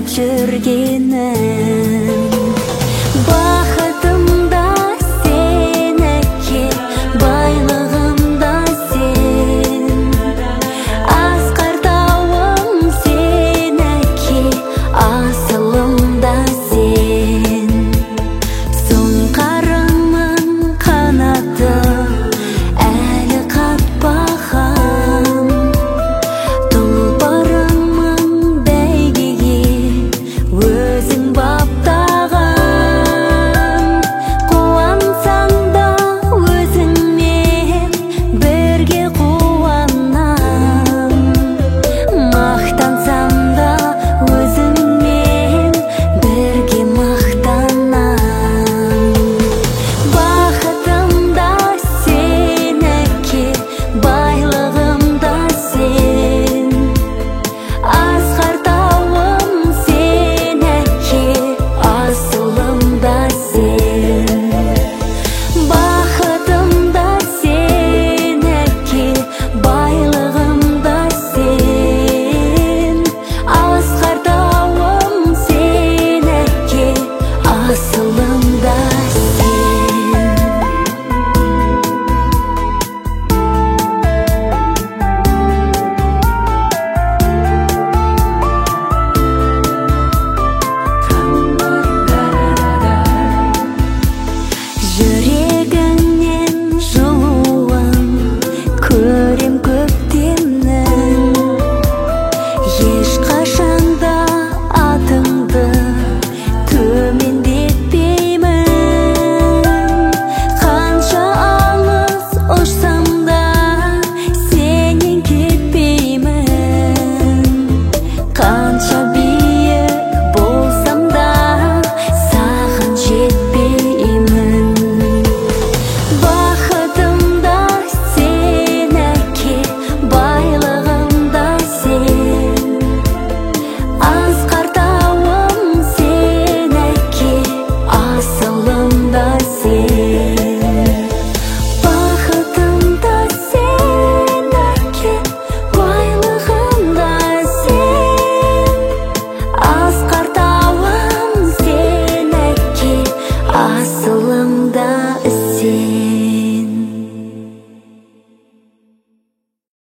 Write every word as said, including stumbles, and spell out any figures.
күтіп жүргенім. Бақытым да сенікі, байлығым да сен. Асқар тауым сенікі, асылым да сен. Сұңқарымның қанаты әлі қатпаған, тұлпарымның бәйгеге өзің баптаған. Қуансаң да өзіңмен бірге қуанам, мақтансам да өзіңмен бірге мақтанам. Бақытым да сенікі, байлығым да сен. Асқар тауым сенікі, асылым да сен. Бақытым да сенікі, байлығым да сен. Асқар тауым сенікі, асылым да сен. Жүрегіңнен жылуын көрем көктемнің, ешқашан